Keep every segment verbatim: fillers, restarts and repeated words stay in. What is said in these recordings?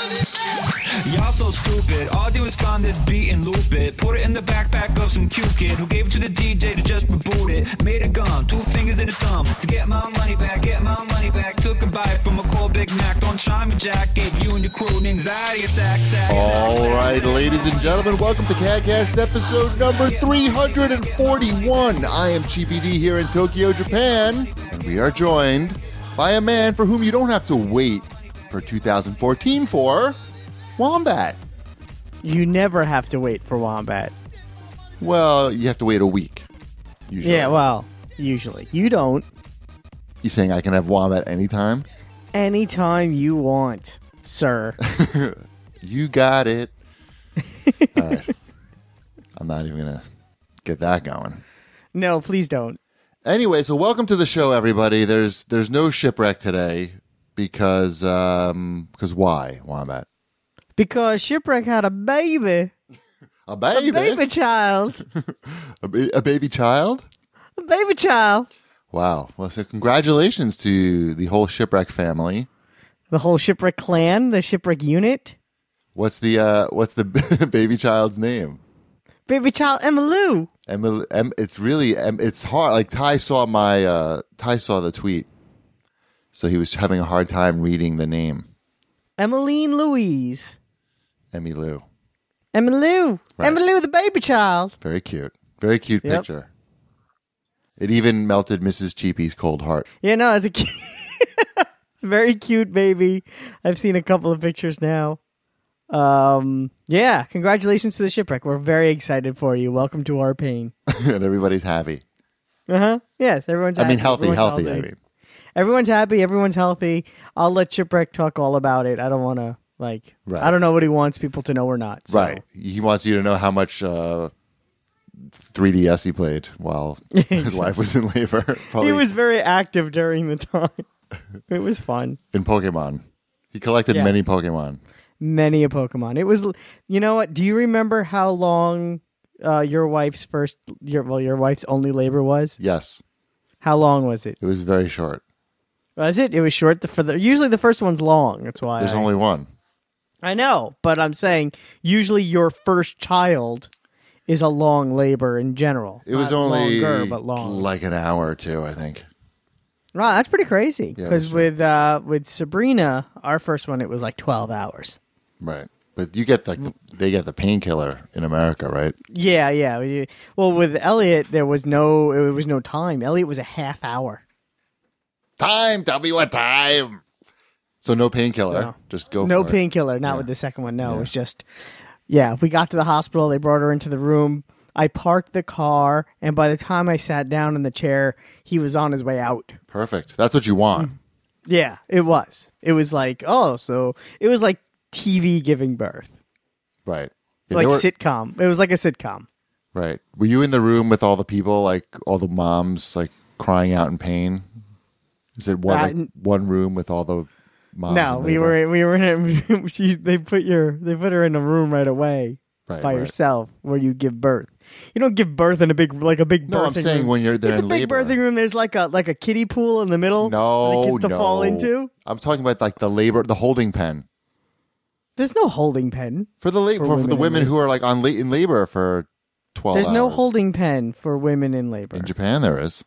Y'all so stupid, all I do is find this beat and loop it. Put it in the backpack of some cute kid who gave it to the D J to just reboot it. Made a gun, two fingers in a thumb, to get my money back, get my money back. Took a bite from a cold Big Mac, don't try me Jack. Gave you and your crew an anxiety attack. All right, ladies and gentlemen, welcome to CADcast episode number three hundred forty-one. I am Cheapy D here in Tokyo, Japan, and we are joined by a man for whom you don't have to wait for two thousand fourteen for, Wombat. You never have to wait for Wombat. Well, you have to wait a week, usually. Yeah, well, usually. You don't. You saying I can have Wombat anytime? Anytime you want, sir. You got it. All right. I'm not even going to get that going. No, please don't. Anyway, so welcome to the show, everybody. There's there's no shipwreck today because, um, because why, Wombat? Because Shipwreck had a baby. A baby? A baby child. a, ba- a baby child? A baby child. Wow. Well, so congratulations to the whole Shipwreck family. The whole Shipwreck clan, the Shipwreck unit. What's the uh, what's the baby child's name? Baby child Emmylou. Emily, em, it's really em, it's hard. Like Ty saw my uh, Ty saw the tweet, so he was having a hard time reading the name. Emmeline Louise. Emmylou. Emmylou. Right. Emmylou, the baby child. Very cute. Very cute Yep. picture. It even melted Missus Cheapy's cold heart. Yeah, no, it's a cute, very cute baby. I've seen a couple of pictures now. Um, yeah, congratulations to the Shipwreck. We're very excited for you. Welcome to our pain. And everybody's happy. Uh huh. Yes, everyone's. I happy. mean, healthy, Everyone's healthy. healthy. I mean, Everyone's happy. Everyone's healthy. I'll let Shipwreck talk all about it. I don't want to like. Right. I don't know what he wants people to know or not. So. right. He wants you to know how much uh, three D S he played while his wife was in labor. Probably He was very active during the time. It was fun. in Pokemon. He collected Yeah. many Pokemon. Many a Pokemon. It was. You know what? Do you remember how long uh, your wife's first? Your well, your wife's only labor was? Yes, How long was it? it was very short. Was it? It was short. For the usually the first one's long. That's why. There's I, only one. I know, but I'm saying usually your first child is a long labor in general. It was Not only longer, but long. like an hour or two, I think. Wow, that's pretty crazy. Yeah, Because that's with uh, with Sabrina, our first one, it was like twelve hours. Right. But you get the they get the painkiller in America, right? Yeah, yeah. We- Well, with Elliot, there was no it was no time. Elliot was a half hour. Time, tell me what time. So no painkiller. No. Just go No for it. painkiller. Not Yeah. with the second one. No, Yeah. it was just yeah. We got to the hospital. They brought her into the room. I parked the car, and by the time I sat down in the chair, he was on his way out. Perfect. That's what you want. Yeah, it was. It was like, oh, so it was like T V giving birth. Right. Yeah, Like they were- sitcom. It was like a sitcom. right. Were you in the room with all the people, like all the moms, like crying out in pain? Is it one Uh, like, n- one room with all the moms? No, in we labor? were we were in a, she, they put your they put her in a room right away right, by right. yourself where you give birth. You don't give birth in a big like a big No, I'm birthing saying room. when you're there It's in a big labor. birthing room. There's like a like a kiddie pool in the middle No, for the kids to no. fall into. I'm talking about like the labor, the holding pen There's no holding pen. for the la- For for, for women the in women labor. who are like on late in labor for twelve. There's no hours. holding pen for women in labor. In Japan, there is.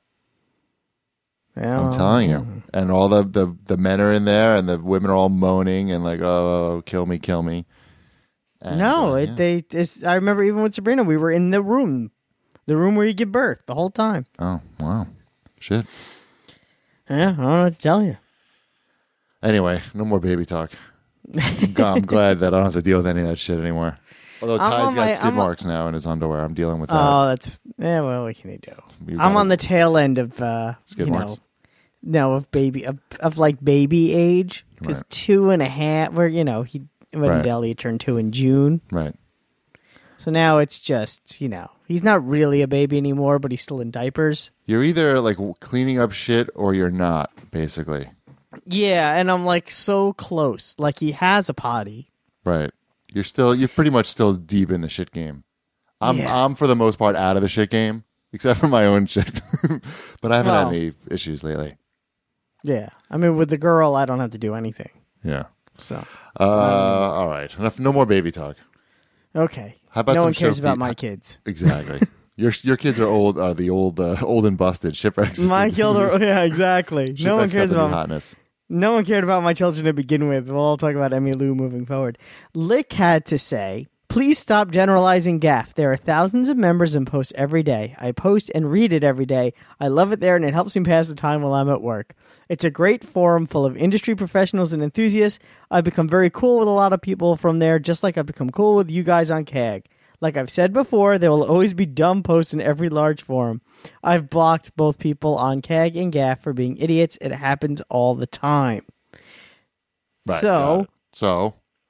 Yeah, I'm telling you. And all the, the, the men are in there, and the women are all moaning and like, oh, kill me, kill me. And, No, uh, it, yeah. they. It's, I remember even with Sabrina, we were in the room, the room where you give birth the whole time. Oh, wow. Shit. Yeah, I don't know what to tell you. Anyway, no more baby talk. I'm g- I'm glad that I don't have to deal with any of that shit anymore. Although I'm Ty's on got my- skid I'm on- marks now in his underwear. I'm dealing with that. Oh, that's yeah. Well, what can you do? You I'm got on it. the tail end of uh, Skid you marks? know, no of baby of, of like baby age because Right. two and a half. Where you know he when Right. Elliot turned two in June, Right. so now it's just you know he's not really a baby anymore, but he's still in diapers. You're either like w- cleaning up shit or you're not, basically. Yeah, and I'm like so close. Like he has a potty. Right. You're still, you're pretty much still deep in the shit game. I'm, Yeah. I'm for the most part out of the shit game, except for my own shit. But I haven't Well. had any issues lately. Yeah, I mean with the girl, I don't have to do anything. Yeah. So, Uh, all right. Enough. No more baby talk. okay. How about no some one cares show about feed- my kids. Exactly. your your kids are old. Are the old uh, old and busted shipwrecks? My children, yeah, exactly. No one Shipwrecks cares got the new about hotness. no one cared about my children to begin with. We'll all talk about Emmy Lou moving forward. Lick had to say, "Please stop generalizing G A F. There are thousands of members and posts every day. I post and read it every day. I love it there, and it helps me pass the time while I'm at work. It's a great forum full of industry professionals and enthusiasts. I've become very cool with a lot of people from there, just like I've become cool with you guys on C A G. Like I've said before, there will always be dumb posts in every large forum. I've blocked both people on C A G and G A F for being idiots. It happens all the time." Right. So- got it. so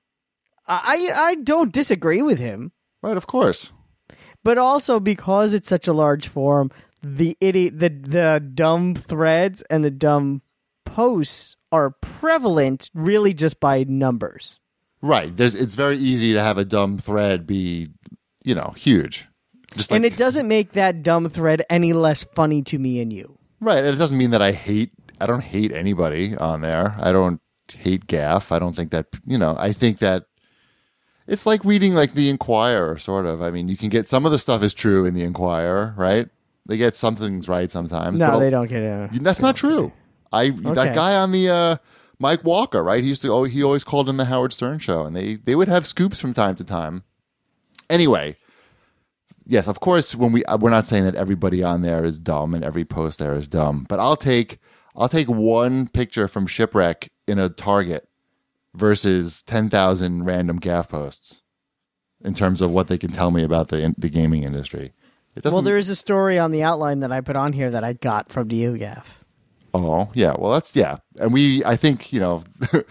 I I don't disagree with him, right, of course. but also because it's such a large forum, the idiot, the the dumb threads and the dumb posts are prevalent, really just by numbers. Right. There's. It's very easy to have a dumb thread be, you know, huge. Just like, And it doesn't make that dumb thread any less funny to me and you. right. And it doesn't mean that I hate. I don't hate anybody on there. I don't hate G A F. I don't think that. You know. I think that it's like reading like the Inquirer, sort of. I mean, you can get some of the stuff is true in the Inquirer, right? They get some things right sometimes. No, but they don't get it. That's not true. I Okay. that guy on the uh, Mike Walker, right? He used to. Oh, he always called in the Howard Stern show, and they they would have scoops from time to time. Anyway, yes, of course. When we we're not saying that everybody on there is dumb and every post there is dumb, but I'll take I'll take one picture from Shipwreck in a Target versus ten thousand random G A F posts in terms of what they can tell me about the the gaming industry. It doesn't. Well, there is a story on the outline that I put on here that I got from the U G A F. Oh, yeah. Well, that's, yeah. And we, I think, you know,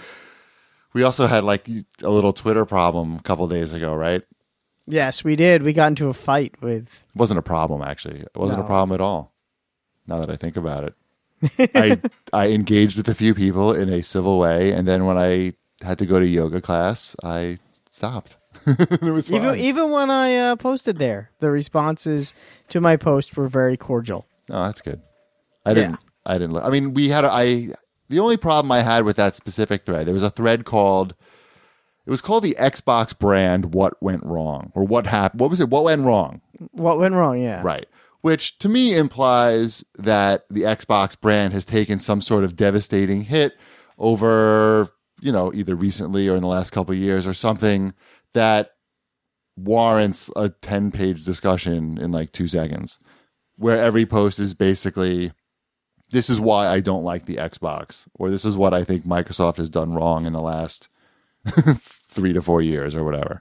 we also had like a little Twitter problem a couple days ago, right? Yes, we did. We got into a fight with. It wasn't a problem, actually. It wasn't No. a problem at all. Now that I think about it, I I engaged with a few people in a civil way. And then when I had to go to yoga class, I stopped. It was fine. Even, even when I uh, posted there, the responses to my post were very cordial. Oh, that's good. I didn't. Yeah. I didn't. I mean, we had. A, I. The only problem I had with that specific thread, there was a thread called. It was called the Xbox brand. What went wrong, or what happened? What was it? What went wrong? What went wrong? Yeah. Right. Which to me implies that the Xbox brand has taken some sort of devastating hit over, you know, either recently or in the last couple of years or something that warrants a ten-page discussion in like two seconds, where every post is basically, this is why I don't like the Xbox, or this is what I think Microsoft has done wrong in the last three to four years or whatever.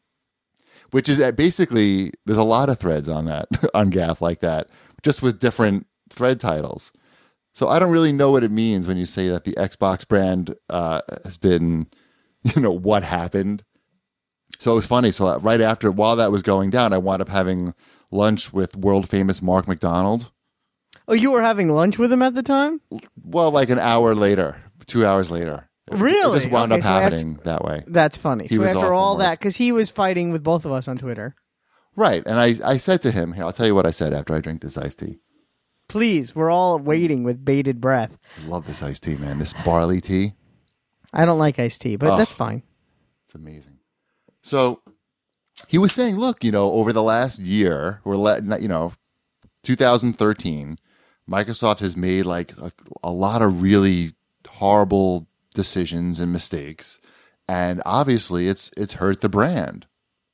Which is basically, there's a lot of threads on that, on G A F like that, just with different thread titles. So I don't really know what it means when you say that the Xbox brand uh, has been, you know, what happened. So it was funny. So right after, while that was going down, I wound up having lunch with world famous Mark McDonald. Oh, you were having lunch with him at the time? Well, like an hour later, two hours later. It- Really? It just wound Okay, up so after- happening that way. That's funny. He so was off after from all work. that, because he was fighting with both of us on Twitter. Right. And I, I said to him, here, I'll tell you what I said after I drink this iced tea. Please, we're all waiting with bated breath. Love this iced tea, man. This barley tea. I don't like iced tea, but Oh. that's fine. It's amazing. So he was saying, look, you know, over the last year, or le- you know, two thousand thirteen, Microsoft has made like a, a lot of really horrible decisions and mistakes, and obviously, it's it's hurt the brand.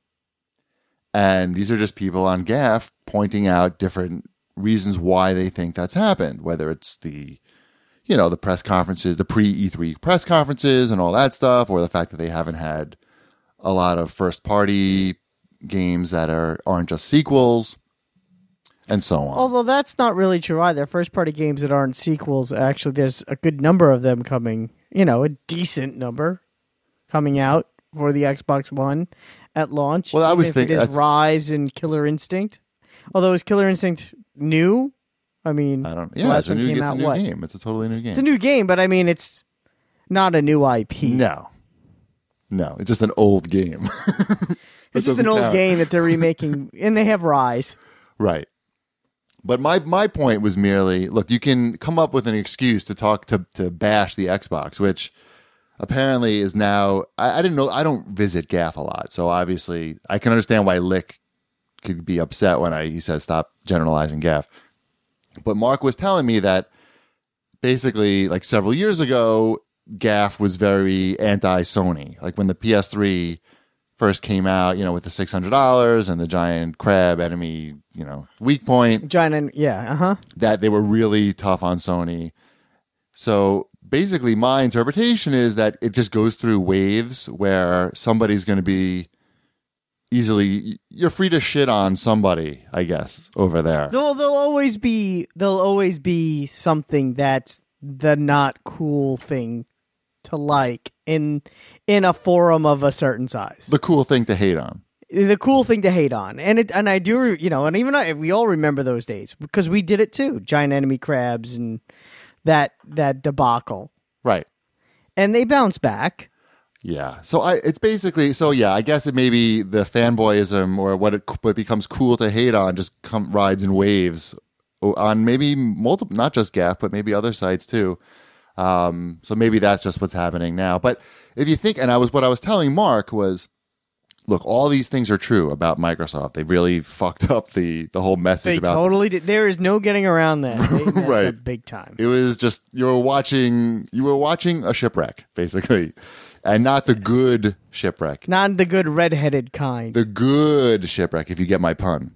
And these are just people on G A F pointing out different reasons why they think that's happened, whether it's the you know, the press conferences, the pre E three press conferences and all that stuff, or the fact that they haven't had a lot of first party games that are, aren't just sequels, and so on. Although that's not really true either. First party games that aren't sequels, actually, there's a good number of them coming, you know, a decent number coming out for the Xbox One at launch. Well, I even was if thinking- it is that's- Rise and Killer Instinct. Although, is Killer Instinct new? I mean, I don't. the Yeah, last it's a one new, came it's a out new what? game. It's a totally new game. It's a new game, but I mean, it's not a new I P. No, no, it's just an old game. It's just an doesn't old count. game that they're remaking, and they have Rise. Right. But my, my point was merely, look, you can come up with an excuse to talk to, to bash the Xbox, which apparently is now. I, I didn't know. I don't visit Gaff a lot, so obviously I can understand why Lick could be upset when I he says stop generalizing Gaff. But Mark was telling me that basically, like several years ago, Gaff was very anti-Sony. Like when the P S three first came out, you know, with the six hundred dollars and the giant crab enemy, you know, weak point. Giant, and yeah, uh huh. That they were really tough on Sony. So basically, my interpretation is that it just goes through waves where somebody's going to be easily. You're free to shit on somebody, I guess, over there. There'll, there'll always be there'll always be something that's the not cool thing to like in in a forum of a certain size. The cool thing to hate on. The cool thing to hate on, and it and I do, you know, and even I, we all remember those days because we did it too. Giant enemy crabs and that that debacle, right? And they bounce back. Yeah. So I, it's basically, so yeah, I guess it may be the fanboyism or what it what becomes cool to hate on just come rides in waves on maybe multiple, not just Gaff, but maybe other sites too. Um, so maybe that's just what's happening now. But if you think, and I was, what I was telling Mark was, look, all these things are true about Microsoft. They really fucked up the, the whole message they about. They totally did. There is no getting around that. They messed right. up big time. It was just, you were watching, you were watching a shipwreck, basically. And not the good shipwreck. Not the good redheaded kind. The good shipwreck, if you get my pun.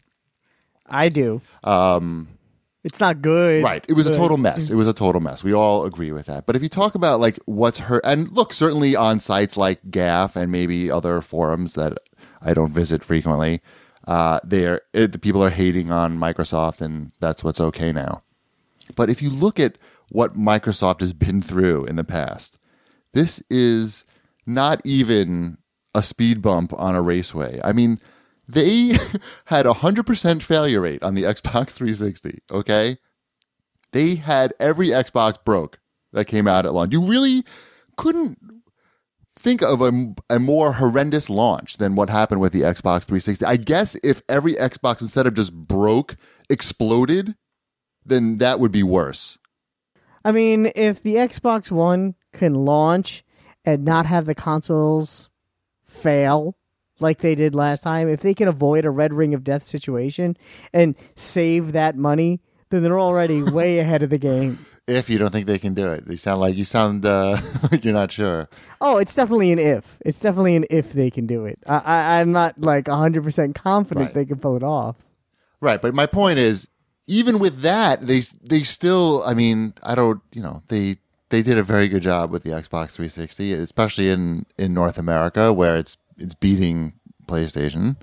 I do. Um, it's not good. Right. It was but... a total mess. It was a total mess. We all agree with that. But if you talk about like what's hurt, and look, certainly on sites like Gaff and maybe other forums that I don't visit frequently, uh, they're, it, the people are hating on Microsoft, and that's what's okay now. But if you look at what Microsoft has been through in the past, this is not even a speed bump on a raceway. I mean, they had a one hundred percent failure rate on the Xbox three sixty, okay? They had every Xbox broke that came out at launch. You really couldn't think of a, a more horrendous launch than what happened with the Xbox three sixty. I guess if every Xbox, instead of just broke, exploded, then that would be worse. I mean, if the Xbox One can launch and not have the consoles fail like they did last time, if they can avoid a red ring of death situation and save that money, then they're already way ahead of the game. If you don't think they can do it. You sound like you sound uh, like you're not sure. Oh, it's definitely an if. It's definitely an if they can do it. I, I, I'm not like one hundred percent confident right. they can pull it off. Right, but my point is, even with that, they they still, I mean, I don't, you know, they they did a very good job with the Xbox three sixty, especially in, in North America where it's it's beating PlayStation.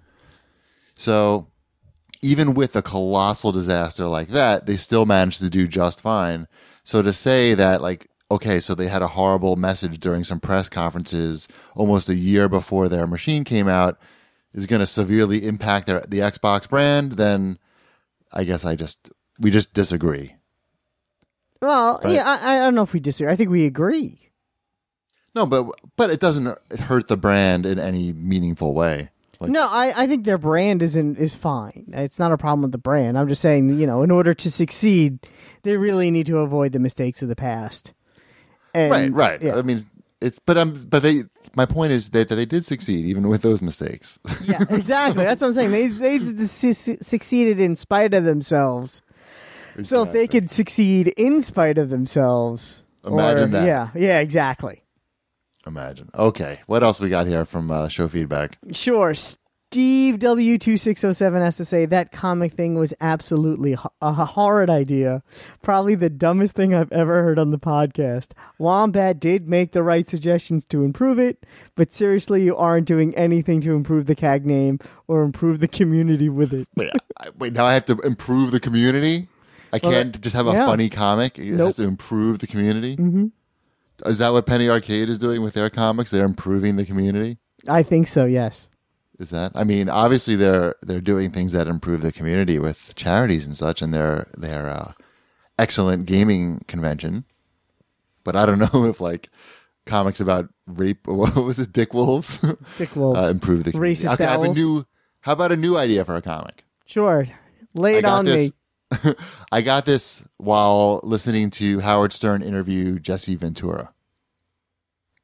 So even with a colossal disaster like that, they still managed to do just fine. So to say that, like, okay, so they had a horrible message during some press conferences almost a year before their machine came out is going to severely impact their the Xbox brand, then I guess I just we just disagree. Well, right? yeah, I, I don't know if we disagree. I think we agree. No, but but it doesn't hurt the brand in any meaningful way. Like, no, I, I think their brand is in, is fine. It's not a problem with the brand. I'm just saying, you know, in order to succeed, they really need to avoid the mistakes of the past. And, right, right. Yeah. I mean, it's but I'm but they. My point is that, that they did succeed even with those mistakes. Yeah, exactly. so, That's what I'm saying. They they su- succeeded in spite of themselves. Exactly. So if they could succeed in spite of themselves, imagine or, that. Yeah, yeah, exactly. Imagine. Okay, what else we got here from uh, show feedback? Sure. Steve W two six oh seven has to say that comic thing was absolutely ho- a horrid idea. Probably the dumbest thing I've ever heard on the podcast. Wombat did make the right suggestions to improve it, but seriously, you aren't doing anything to improve the C A G name or improve the community with it. Wait, I, wait now I have to improve the community? I well, can't just have a yeah. funny comic? It nope. has to improve the community? Mm-hmm. Is that what Penny Arcade is doing with their comics? They're improving the community? I think so, yes. Is that? I mean, obviously they're they're doing things that improve the community with charities and such, and their their uh, excellent gaming convention. But I don't know if like comics about rape. What was it? Dick wolves. Dick wolves. uh, improve the community. Racist Okay, I have a owls. new. How about a new idea for a comic? Sure, lay it on this, me. I got this while listening to Howard Stern interview Jesse Ventura.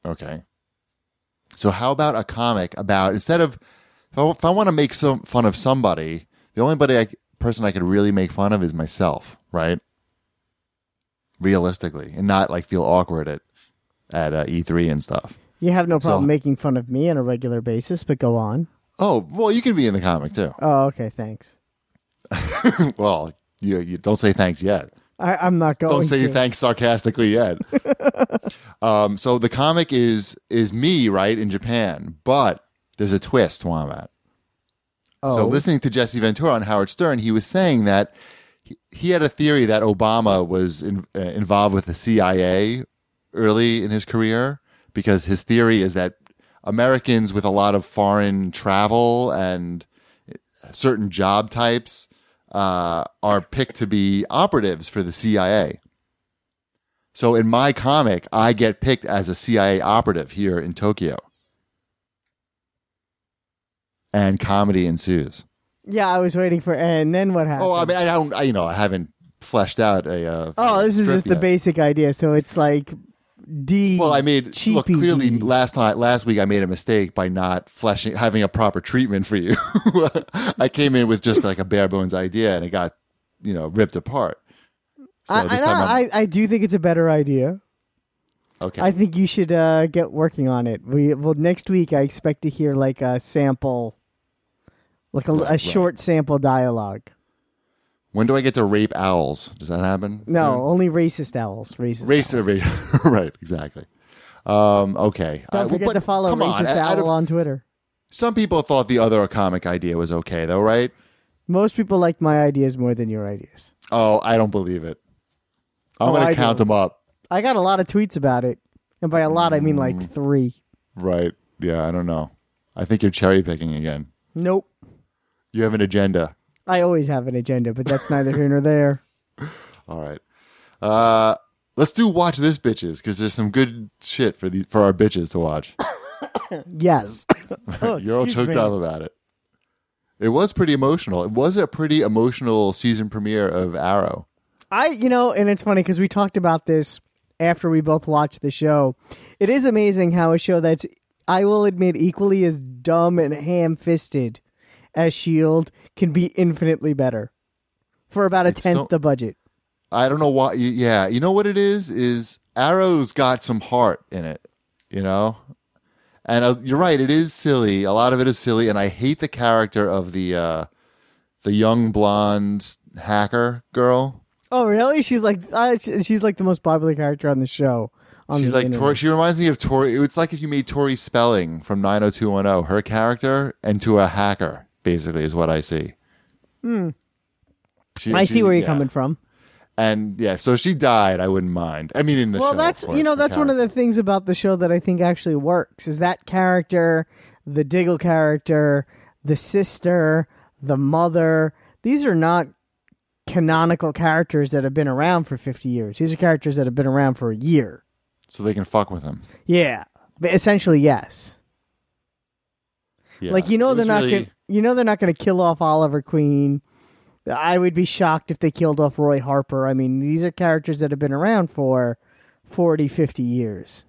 Okay. So how about a comic about, instead of, if I, if I want to make some fun of somebody, the only body I, person I could really make fun of is myself, right? Realistically, and not like feel awkward at at uh, E three and stuff. You have no problem So- making fun of me on a regular basis, but go on. Oh, well, you can be in the comic too. Oh, okay, thanks. Well, you, you don't say thanks yet. I, I'm not going Don't say to. thanks sarcastically yet. um, so the comic is is me, right, in Japan, but there's a twist, Wombat. Oh. So listening to Jesse Ventura on Howard Stern, he was saying that he, he had a theory that Obama was in, uh, involved with the C I A early in his career, because his theory is that Americans with a lot of foreign travel and certain job types uh, are picked to be operatives for the C I A. So in my comic, I get picked as a C I A operative here in Tokyo. And comedy ensues. Yeah, I was waiting for, and then what happened? Oh, I mean, I don't, I, you know, I haven't fleshed out a. Uh, oh, this is strip just the yet. basic idea. So it's like D. Well, I made cheapy look clearly D. last night, last week, I made a mistake by not fleshing, having a proper treatment for you. I came in with just like a bare bones idea, and it got, you know, ripped apart. So I, this I, time, I'm, I, I do think it's a better idea. okay. I think you should uh, get working on it. We well next week. I expect to hear like a sample, like a, Right, a right. short sample dialogue. When do I get to rape owls? Does that happen? No, only racist owls. Racist. Race, owls. race right, exactly. Um, okay. Don't Uh, well, forget but to follow come on, racist out owl of- on Twitter. Some people thought the other comic idea was okay, though, right? Most people like my ideas more than your ideas. Oh, I don't believe it. I'm Oh, going I to count do. them up. I got a lot of tweets about it, and by a lot I mean Mm. like three. Right. Yeah, I don't know. I think you're cherry picking again. Nope. You have an agenda. I always have an agenda, but that's neither here nor there. All right. Uh, let's do watch this bitches, because there's some good shit for the for our bitches to watch. Yes. Oh, You're all excuse choked me. up about it. It was pretty emotional. It was a pretty emotional season premiere of Arrow. I, you know, and it's funny because we talked about this after we both watched the show. It is amazing how a show that's, I will admit, equally as dumb and ham-fisted as S H I E L D can be infinitely better for about a It's tenth so- the budget. I don't know why. y- Yeah, you know what it is? Is Arrow's got some heart in it, you know? And uh, you're right, it is silly. A lot of it is silly, and I hate the character of the uh, the young blonde hacker girl. Oh, really? She's like, uh, sh- she's like the most popular character on the show. On She's the like internet. Tori, she reminds me of Tori. It's like if you made Tori Spelling from nine oh two one oh, her character, into a hacker. Basically, is what I see. Hmm. I see where you're coming from. And yeah, so if she died, I wouldn't mind. I mean, in the Well, show, that's of course, you know the that's one of character. the things about the show that I think actually works is that character, the Diggle character, the sister, the mother. These are not canonical characters that have been around for fifty years. These are characters that have been around for a year. So they can fuck with him. Yeah, but essentially yes. Yeah. Like you know It they're was not really- gonna, you know they're not going to kill off Oliver Queen. I would be shocked if they killed off Roy Harper. I mean, these are characters that have been around for forty, fifty years.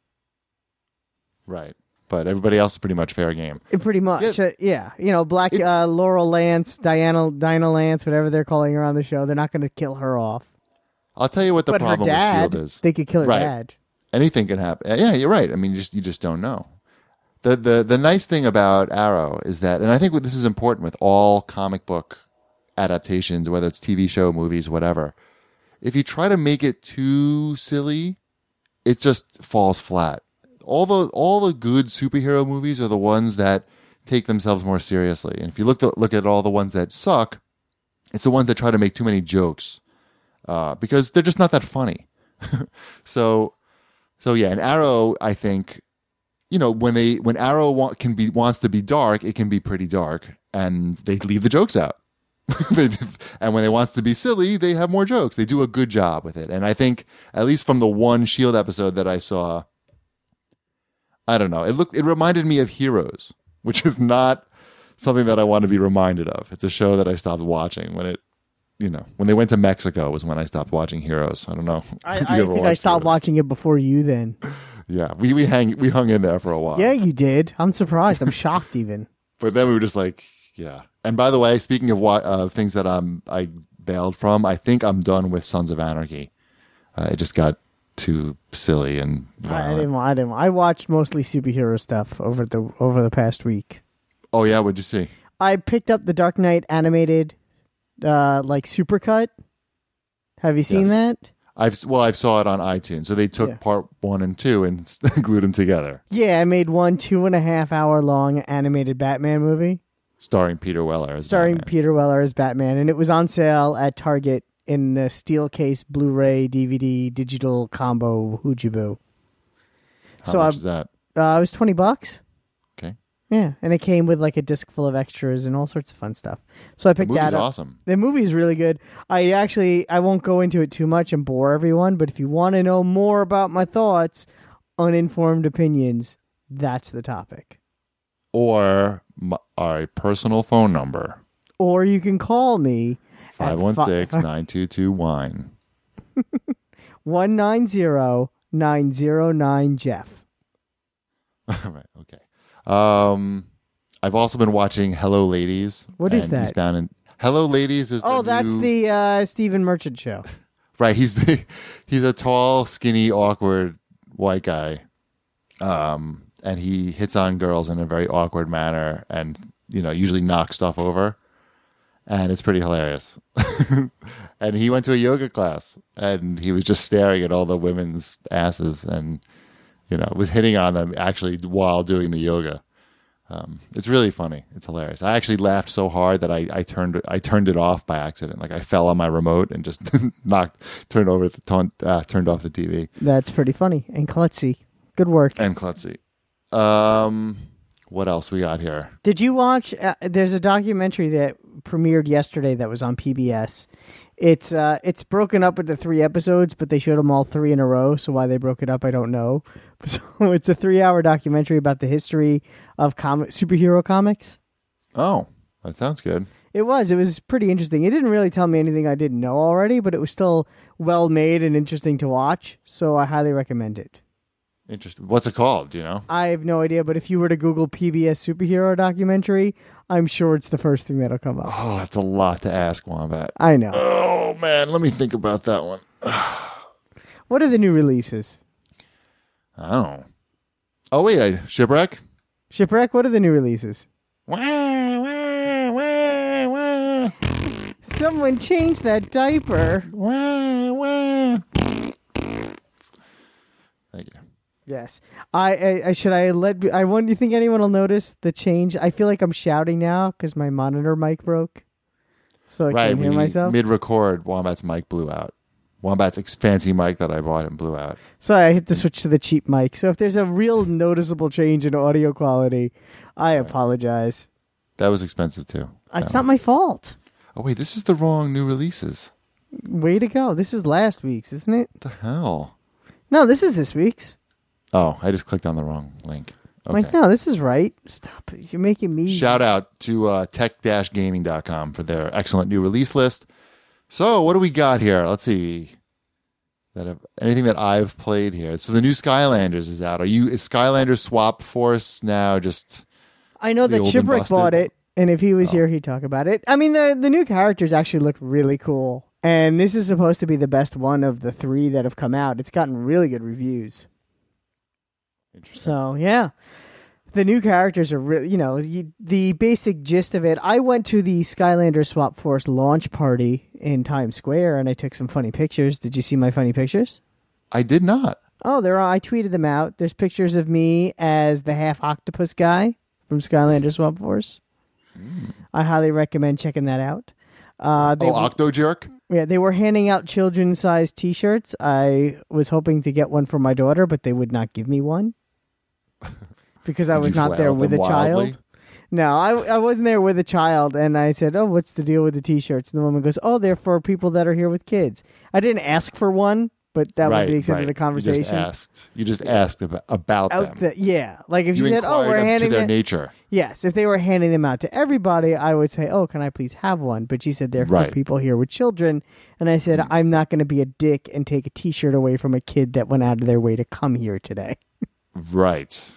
Right. But everybody else is pretty much fair game. Uh, Pretty much, Yeah. uh, yeah. You know, Black It's- uh, Laurel Lance, Diana, Dinah Lance, whatever they're calling her on the show. They're not going to kill her off. I'll tell you what the but her problem with dad, Shield is. they could kill her Right. dad. Anything can happen. Yeah, you're right. I mean, you just you just don't know. The the the nice thing about Arrow is that, and I think this is important with all comic book adaptations, whether it's T V show, movies, whatever. If you try to make it too silly, it just falls flat. All the all the good superhero movies are the ones that take themselves more seriously. And if you look to, look at all the ones that suck, it's the ones that try to make too many jokes uh, because they're just not that funny. so. So yeah, and Arrow, I think, you know, when they when Arrow wa- can be wants to be dark, it can be pretty dark, and they leave the jokes out. They just- and when it wants to be silly, they have more jokes. They do a good job with it, and I think at least from the one Shield episode that I saw, I don't know, it looked it reminded me of Heroes, which is not something that I want to be reminded of. It's a show that I stopped watching when it. You know, when they went to Mexico was when I stopped watching Heroes. I don't know. I, if you I ever think I watched stopped Heroes. watching it before you then. Yeah, we we hang we hung in there for a while. Yeah, you did. I'm surprised. I'm shocked even. But then we were just like, yeah. And by the way, speaking of what uh, things that um I bailed from, I think I'm done with Sons of Anarchy. Uh, it just got too silly and I violent. didn't. I didn't. I watched mostly superhero stuff over the over the past week. Oh yeah, what'd you see? I picked up the Dark Knight animated, uh, like supercut. Have you seen Yes. that? I've well, I've saw it on iTunes. So they took Yeah. part one and two and glued them together, Yeah, I made one two and a half hour long animated Batman movie starring Peter Weller as starring Batman. Peter Weller as Batman, and it was on sale at Target in the steel case Blu-ray D V D digital combo hoojaboo. How so much I- is that? Uh, it was twenty bucks. Okay, Yeah, and it came with like a disc full of extras and all sorts of fun stuff. So I the picked movie's that up. awesome. The movie's really good. I actually I won't go into it too much and bore everyone, but if you want to know more about my thoughts, uninformed opinions, that's the topic. Or my, our personal phone number Or you can call me five one six, nine two two, wine. one nine zero nine zero nine Jeff. Right. Okay. Um, I've also been watching Hello Ladies. What is and that? He's down in Hello Ladies is. Oh, the that's new- the uh, Stephen Merchant show. right. He's big, he's a tall, skinny, awkward white guy, um, and he hits on girls in a very awkward manner, and you know usually knocks stuff over, and it's pretty hilarious. And he went to a yoga class, and he was just staring at all the women's asses, and you know was hitting on them actually while doing the yoga. Um, it's really funny. It's hilarious. I actually laughed so hard that I, I turned I turned it off by accident. Like I fell on my remote and just knocked turned over the ton, uh, turned off the T V. That's pretty funny and klutzy. Good work. And klutzy. Um, what else we got here? Did you watch? Uh, there's a documentary that premiered yesterday that was on P B S. It's uh, it's broken up into three episodes, but they showed them all three in a row. So why they broke it up, I don't know. So it's a three-hour documentary about the history of comic superhero comics. Oh, that sounds good. It was. It was pretty interesting. It didn't really tell me anything I didn't know already, but it was still well made and interesting to watch. So I highly recommend it. Interesting. What's it called? Do you know? I have no idea, but if you were to Google P B S superhero documentary, I'm sure it's the first thing that'll come up. Oh, that's a lot to ask, Wombat. I know. Oh man, let me think about that one. What are the new releases? Oh. Oh wait, I, Shipwreck. Shipwreck, what are the new releases? Wah, wah, wah, wah. Someone changed that diaper. Wah, wah. Thank you. Yes. I, I, I should I let I wonder, do you think anyone will notice the change? I feel like I'm shouting now because my monitor mic broke. So I Right, can't hear we myself. mid-record, Wombat's mic blew out. Wombat's ex- fancy mic that I bought and blew out. So I hit to switch to the cheap mic. So if there's a real noticeable change in audio quality, I apologize. That was expensive too. It's That not my fault. one. Oh wait, this is the wrong new releases. Way to go. This is last week's, isn't it? What the hell? No, this is this week's. Oh, I just clicked on the wrong link. I'm Okay. like, no, this is right. Stop it. You're making me. Shout out to uh, tech dash gaming dot com for their excellent new release list. So, what do we got here? Let's see. That have, anything that I've played here. So, the new Skylanders is out. Are you is Skylanders Swap Force now just I know the that old and Shipwreck busted? bought it, and if he was Oh. here, he'd talk about it. I mean, the the new characters actually look really cool, and this is supposed to be the best one of the three that have come out. It's gotten really good reviews. interesting? So yeah, the new characters are really, you know, you, the basic gist of it. I went to the Skylander Swap Force launch party in Times Square, and I took some funny pictures. Did you see my funny pictures? I did not. Oh, there are. I tweeted them out. There's pictures of me as the half octopus guy from Skylander Swap Force. Mm. I highly recommend checking that out. Uh, they, Oh, Octo Jerk. yeah, they were handing out children-sized T-shirts. I was hoping to get one for my daughter, but they would not give me one because I Did was you not flail there at with a them wildly? child. No, I, I wasn't there with a child, and I said, "Oh, what's the deal with the T-shirts?" And the woman goes, "Oh, they're for people that are here with kids." I didn't ask for one, but that right, was the extent right. of the conversation. You just asked. You just asked about, about Out them. the, yeah, like if you, you said, "Oh, inquired we're up handing to their it," nature. yes, if they were handing them out to everybody, I would say, "Oh, can I please have one?" But she said they're Right. for people here with children, and I said, Mm. "I'm not going to be a dick and take a T-shirt away from a kid that went out of their way to come here today." Right.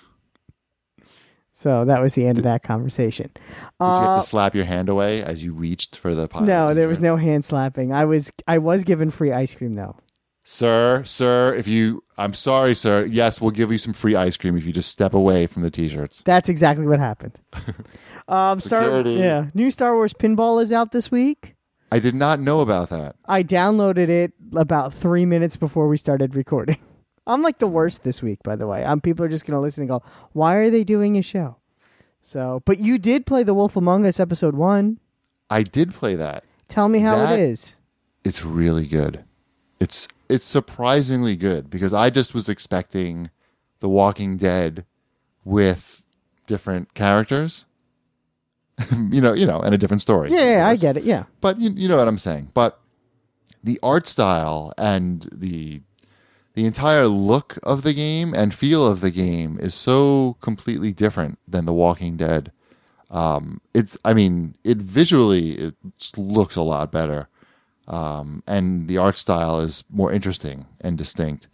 So that was the end of that conversation. Did you have Uh, to slap your hand away as you reached for the pile? no, of there was t-shirts? no hand slapping. I was I was given free ice cream though. Sir, sir, if you, I'm sorry, sir. Yes, we'll give you some free ice cream if you just step away from the t-shirts. That's exactly what happened. um, Star, Security. yeah, new Star Wars Pinball is out this week. I did not know about that. I downloaded it about three minutes before we started recording. I'm like the worst this week, by the way. Um, people are just going to listen and go, "Why are they doing a show?" So, but you did play The Wolf Among Us episode one. I did play that. Tell me how That- it is. It's really good. It's it's surprisingly good because I just was expecting The Walking Dead with different characters, you know, you know, and a different story. Yeah, of yeah, I course. get it. Yeah. But you, you know what I'm saying. But the art style and the the entire look of the game and feel of the game is so completely different than The Walking Dead. Um, it's, I mean, it visually it just looks a lot better, um, and the art style is more interesting and distinct.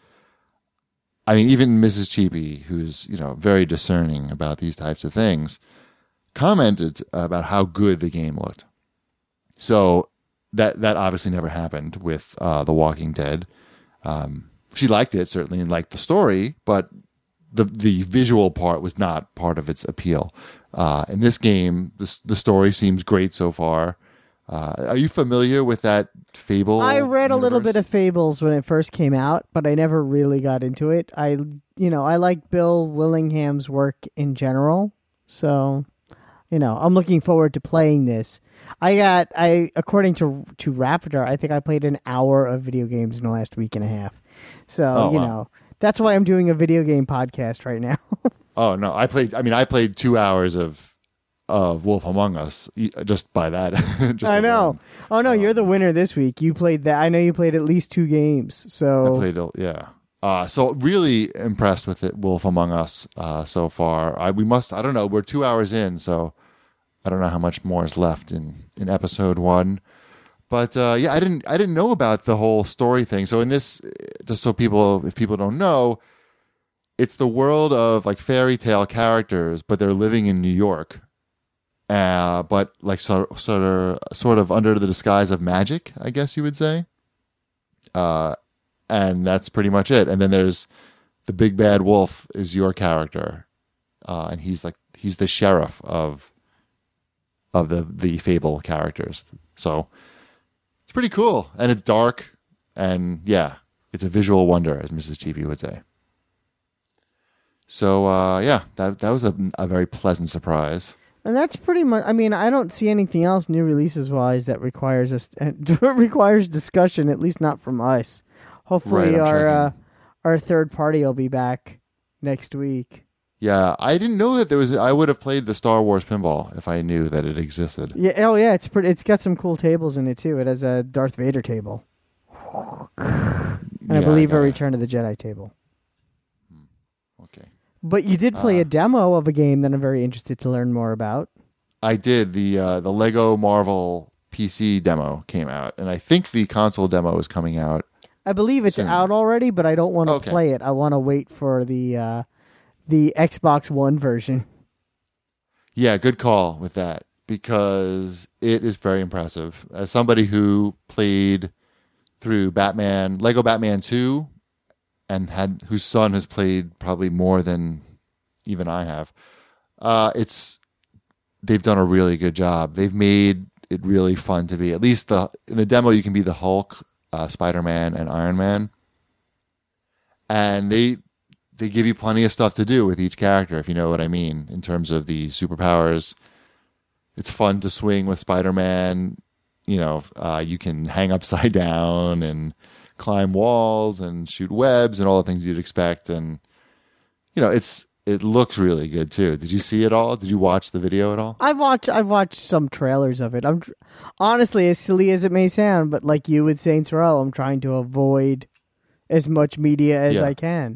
I mean, even Missus Cheapy, who's you know very discerning about these types of things, commented about how good the game looked. So that that obviously never happened with uh, The Walking Dead. Um, she liked it certainly and liked the story, but the the visual part was not part of its appeal. Uh, in this game, the the story seems great so far. Uh, are you familiar with that Fable? I read a little universe? bit of Fables when it first came out, but I never really got into it. I, you know, I like Bill Willingham's work in general, so you know, I'm looking forward to playing this. I got, I according to to Raptor, I think I played an hour of video games in the last week and a half. So Oh, you wow. know, that's why I'm doing a video game podcast right now. Oh no, I played. I mean, I played two hours of of Wolf Among Us e- just by that. just I know. alone. Oh no, you're the winner this week. You played that. I know you played at least two games. So I played, a- yeah. Uh, so really impressed with it, Wolf Among Us uh, so far. I we must. I don't know. We're two hours in, so I don't know how much more is left in, in episode one. But uh, yeah, I didn't I didn't know about the whole story thing. So in this, just so people, if people don't know, it's the world of like fairy tale characters, but they're living in New York. Uh, but like so, sort of sort of under the disguise of magic, I guess you would say. Uh, and that's pretty much it. And then there's the big bad wolf is your character, uh, and he's like he's the sheriff of of the the Fable characters. So it's pretty cool, and it's dark, and yeah, it's a visual wonder, as Missus Cheapy would say. So uh, yeah, that that was a, a very pleasant surprise. And that's pretty much. I mean, I don't see anything else new releases wise that requires us requires discussion. At least not from us. Hopefully, Right, I'm our uh, checking. our third party will be back next week. Yeah, I didn't know that there was. I would have played the Star Wars pinball if I knew that it existed. Yeah. Oh yeah. It's pretty. It's got some cool tables in it too. It has a Darth Vader table, and I Yeah, believe a gotta- Return of the Jedi table. Okay. But you did play Uh, a demo of a game that I'm very interested to learn more about. I did. The uh, the Lego Marvel P C demo came out, and I think the console demo is coming out. I believe it's Soon. out already, but I don't want to Okay. play it. I want to wait for the uh, the Xbox One version. Yeah, good call with that because it is very impressive. As somebody who played through Batman, Lego Batman two, and had whose son has played probably more than even I have, uh, it's they've done a really good job. They've made it really fun to be. At least the in the demo, you can be the Hulk, uh, Spider-Man, and Iron Man, and they they give you plenty of stuff to do with each character, if you know what I mean, in terms of the superpowers. It's fun to swing with Spider-Man. You know, uh, you can hang upside down and climb walls and shoot webs and all the things you'd expect. And, you know, it's it looks really good, too. Did you see it all? Did you watch the video at all? I've watched I've watched some trailers of it. I'm tr- honestly, as silly as it may sound, but like you with Saints Row, I'm trying to avoid as much media as Yeah. I can.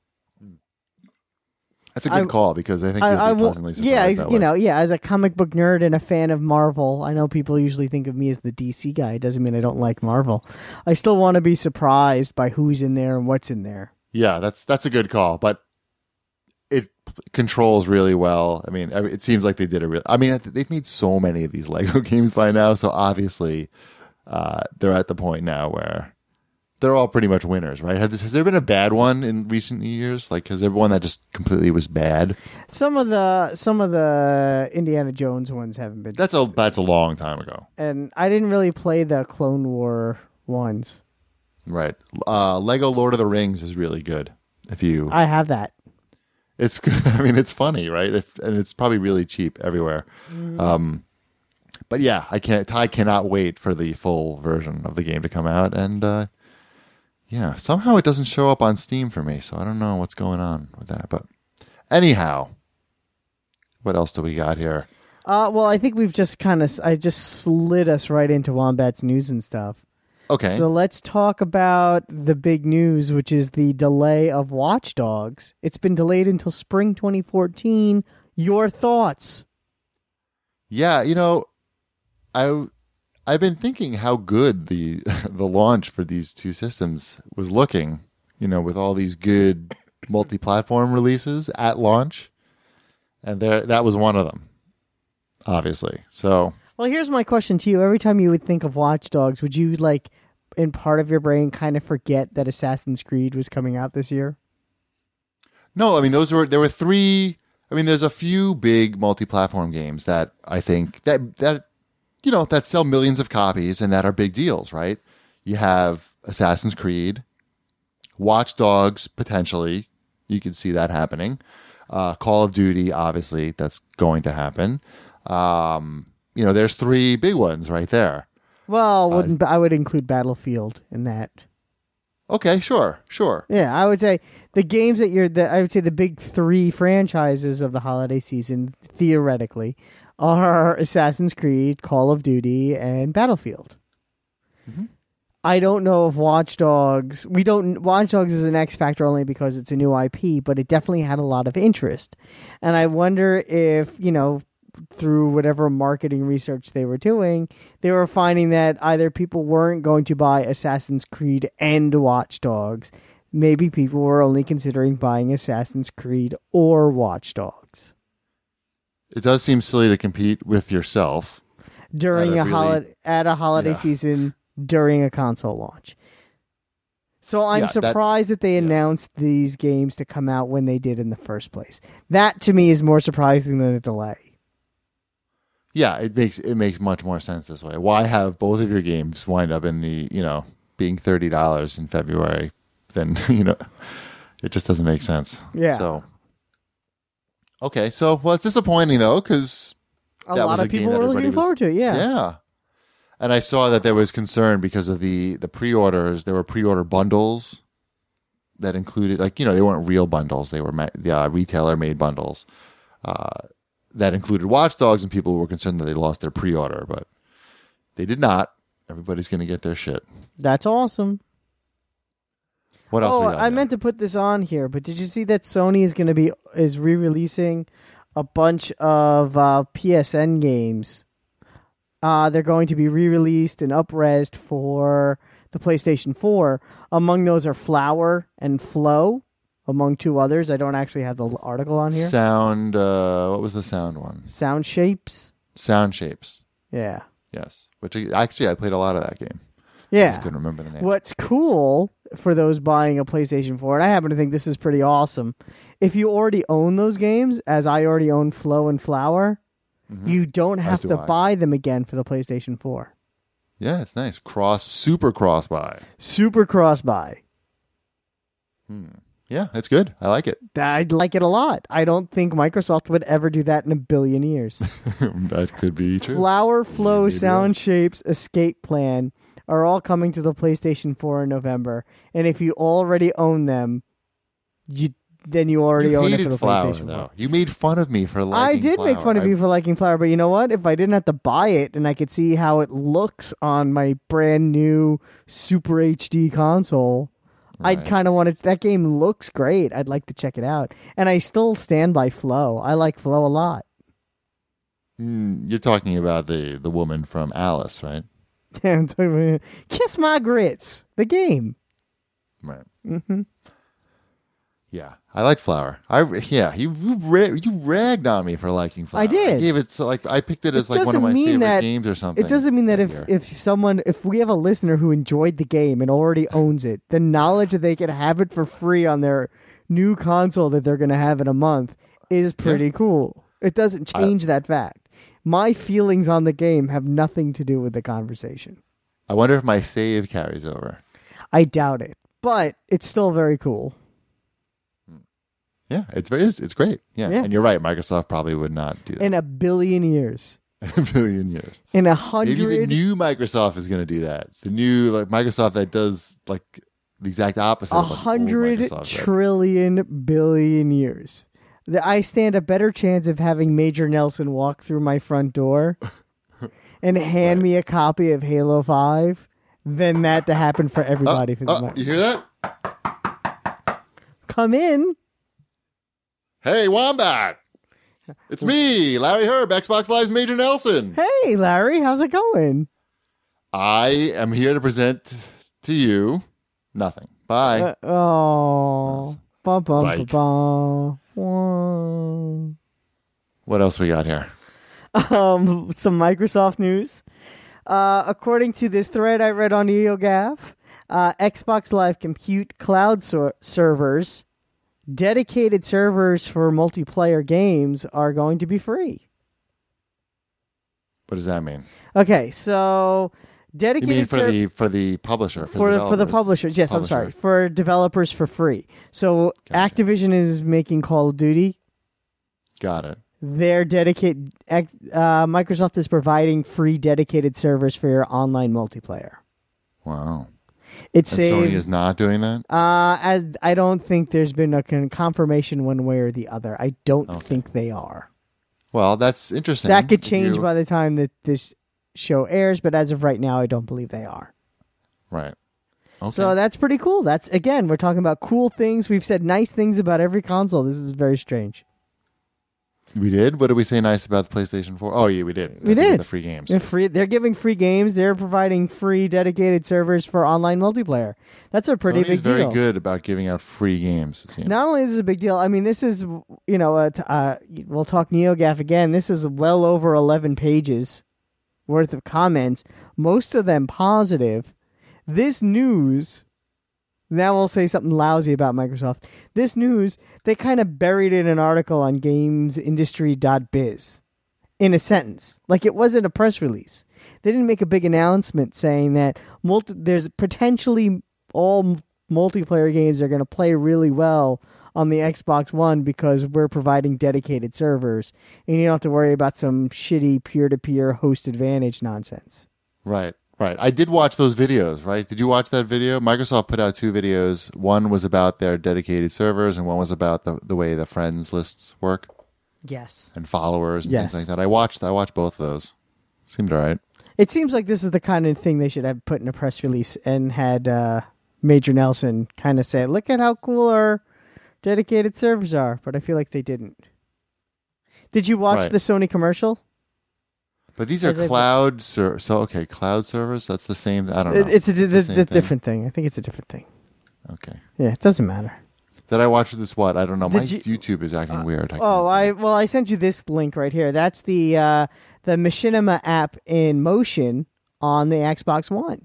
That's a good I- call because I think you'll be I, I will, pleasantly surprised yeah, that you way. know, yeah. As a comic book nerd and a fan of Marvel, I know people usually think of me as the D C guy. It doesn't mean I don't like Marvel. I still want to be surprised by who's in there and what's in there. Yeah, that's that's a good call, but it p- controls really well. I mean, every- it seems like they did a real. I mean, they've made so many of these Lego games by now, so obviously uh, they're at the point now where they're all pretty much winners, right? Has, has there been a bad one in recent years? Like, has there one that just completely was bad? Some of the some of the Indiana Jones ones haven't been, That's a that's a long time ago, and I didn't really play the Clone War ones. right? Uh, Lego Lord of the Rings is really good. If you, I have that. it's good. I mean, it's funny, right? If, and it's probably really cheap everywhere. Um, but yeah, I can't. I cannot wait for the full version of the game to come out, and uh, yeah, somehow it doesn't show up on Steam for me, so I don't know what's going on with that. But anyhow, what else do we got here? Uh, well, I think we've just kind of I just slid us right into Wombat's news and stuff. Okay, So let's talk about the big news, which is the delay of Watch Dogs. It's been delayed until spring twenty fourteen. Your thoughts? yeah, you know, I I've been thinking how good the the launch for these two systems was looking. You know, with all these good multi-platform releases at launch, and there that was one of them, obviously. So Well, here's my question to you. Every time you would think of Watch Dogs, would you, like, in part of your brain, kind of forget that Assassin's Creed was coming out this year? no, I mean those were there were three. I mean, there's a few big multi-platform games that I think that that you know that sell millions of copies and that are big deals, right? You have Assassin's Creed, Watch Dogs, potentially. You could see that happening. Uh, Call of Duty, obviously, that's going to happen. Um, you know, there's three big ones right there. Well, wouldn't I would include Battlefield in that. Okay, sure, sure. Yeah, I would say the games that you're the I would say the big three franchises of the holiday season, theoretically, are Assassin's Creed, Call of Duty, and Battlefield. Mm-hmm. I don't know if Watch Dogs. We don't. Watch Dogs is an X factor only because it's a new I P, but it definitely had a lot of interest, and I wonder if you know through whatever marketing research they were doing, they were finding that either people weren't going to buy Assassin's Creed and Watch Dogs. Maybe people were only considering buying Assassin's Creed or Watch Dogs It does seem silly to compete with yourself. during At a a really- holiday at a holiday Yeah. season during a console launch. So I'm Yeah, that- surprised that, they yeah. announced these games to come out when they did in the first place. That to me is more surprising than the delay. Yeah, it makes it makes much more sense this way. Why have both of your games wind up in the you know being thirty dollars in February? Then you know it just doesn't make sense. Yeah. So okay, so well, it's disappointing though because A That lot was of a game people that were everybody looking was- forward to it. Yeah. yeah. And I saw that there was concern because of the the pre-orders. There were pre-order bundles that included, like, you know, they weren't real bundles. They were ma- the uh, retailer-made bundles uh, that included Watch Dogs, and people were concerned that they lost their pre-order, but they did not. Everybody's going to get their shit. That's awesome. What else? Oh, we got I here? meant to put this on here, but did you see that Sony is going to be is re-releasing a bunch of uh, P S N games? Uh, they're going to be re-released and up-resed for the PlayStation four. Among those are Flower and Flow, among two others. I don't actually have the l- article on here. Sound. Uh, what was the sound one? Sound Shapes. Sound Shapes. Yeah. Yes. Which I- actually I played a lot of that game. I Yeah. just couldn't remember the name. What's cool for those buying a PlayStation four, and I happen to think this is pretty awesome, if you already own those games, as I already own Flow and Flower, you don't have do to I. buy them again for the PlayStation four. Yeah, it's nice. Cross, super cross buy. Super cross-buy. Yeah, it's good. I like it. I'd like it a lot. I don't think Microsoft would ever do that in a billion years. That could be true. Flower, Flow, Maybe Sound Shapes, Escape Plan are all coming to the PlayStation four in November. And if you already own them, you then you already You own it hated for the Flower, PlayStation though. four. You made fun of me for I liking did make Flower. fun of I- you for liking Flower, but you know what? If I didn't have to buy it and I could see how it looks on my brand new Super H D console, I'd Right. kind of want to. That game looks great. I'd like to check it out, and I still stand by Flo. I like Flo a lot. Mm, you're talking about the the woman from Alice, right? I'm talking about Kiss My Grits, the game. Right. Mm-hmm. Yeah, I like Flower. I yeah, you you, ra- you ragged on me for liking Flower. I did. I gave it so, like I picked it as It like one of doesn't my mean favorite that- games or something. It doesn't mean that that if, year. if someone, if we have a listener who enjoyed the game and already owns it, the knowledge that they can have it for free on their new console that they're going to have in a month is pretty cool. It doesn't change that fact. My feelings on the game have nothing to do with the conversation. I wonder if my save carries over. I doubt it, but it's still very cool. Yeah, it's very it's great. Yeah. Yeah. And you're right. Microsoft probably would not do that In a billion years. in a billion years. In a Maybe the hundred. new Microsoft is going to do that. The new like Microsoft that does like the exact opposite. A of what the old hundred Microsoft did. trillion billion years. The- I stand a better chance of having Major Nelson walk through my front door and hand Right. me a copy of Halo five than that to happen for everybody. for the Oh, month. you hear that? Come in. Hey, Wombat! It's me, Larry Herb, Xbox Live's Major Nelson. Hey, Larry, how's it going? I am here to present to you nothing. Bye. Uh, oh. Bum, bum, Psych. bum, bum. What else we got here? Um, some Microsoft news. Uh, according to this thread I read on NeoGAF, uh, Xbox Live Compute cloud ser- servers, dedicated servers for multiplayer games are going to be free. What does that mean? Okay, so You dedicated mean for ser- the for the publisher for, for the the, for the developers? publishers. Yes, Publisher. I'm sorry, for developers for free. So Gotcha. Activision is making Call of Duty. Got it. They're dedicated. Uh, Microsoft is providing free dedicated servers for your online multiplayer. Wow. It And Sony saves. is not doing that. Uh, as I don't think there's been a con- confirmation one way or the other. I don't Okay. think they are. Well, that's interesting. That could If change you- by the time that this show airs, but as of right now, I don't believe they are. right. Okay. So that's pretty cool. That's again, we're talking about cool things. We've said nice things about every console. This is very strange. we did. What did we say nice about the PlayStation four? Oh, yeah, we did. We I think did. the free games. They're free. They're giving free games. They're providing free dedicated servers for online multiplayer. That's a pretty Sony's big very deal. good about giving out free games. It seems. Not only is this a big deal, I mean, this is, you know, uh, t- uh, we'll talk NeoGAF again. This is well over eleven pages worth of comments, most of them positive. This news, now we'll say something lousy about Microsoft. This news, they kind of buried it in an article on games industry dot biz in a sentence. Like it wasn't a press release. They didn't make a big announcement saying that multi- there's potentially all m- multiplayer games are going to play really well on the Xbox One because we're providing dedicated servers and you don't have to worry about some shitty peer-to-peer host advantage nonsense. Right. Right. I did watch those videos, right? Did you watch that video? Microsoft put out two videos. One was about their dedicated servers and one was about the, the way the friends lists work Yes. and followers and Yes. things like that. I watched I watched both of those. Seemed all right. It seems like this is the kind of thing they should have put in a press release and had uh, Major Nelson kind of say, look at how cool our dedicated servers are. But I feel like they didn't. Did you watch Right. the Sony commercial? But these are As I- cloud ser- so okay, cloud servers, that's the same I don't know. It, it's a, the it's same a thing. different thing. I think it's a different thing. Okay. Yeah, it doesn't matter. Did I watch this what? I don't know. My Did you- YouTube is acting weird. I Oh, can't see I it. well, I sent you this link right here. That's the uh, the Machinima app in motion on the Xbox One.